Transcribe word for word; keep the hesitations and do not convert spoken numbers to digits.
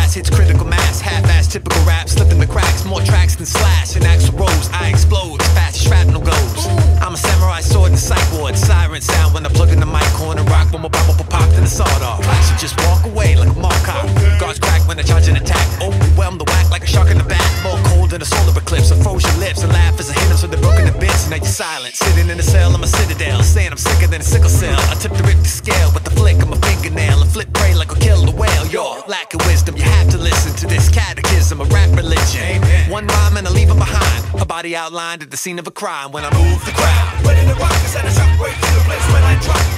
fast hits critical mass, half-ass typical rap, slipping the cracks, more tracks than Slash. In Axl Rose, I explode as fast as shrapnel goes. I'm a samurai sword in the psych ward, siren sound when I plug in the mic horn and rock. One more pop up a pop, then the sawed off. So just walk away like a mall cop. Guards crack when I charge an attack. Overwhelm the whack like a shark in the back. More cold than a solar eclipse. I froze your lips and laugh as I hit them so they're broken to bits. Now you're silent, sitting in a cell, I'm a citadel, saying I'm sicker than a sickle cell. I tip the rip the scale with the flick of my fingernail and flip prey like a kill the whale. You're lacking wisdom, you have to listen to this catechism, a rap religion. Amen. One rhyme and I leave it behind, a body outlined at the scene of a crime when I move the crowd. Ready to rock, I send a shockwave to the place when I drop.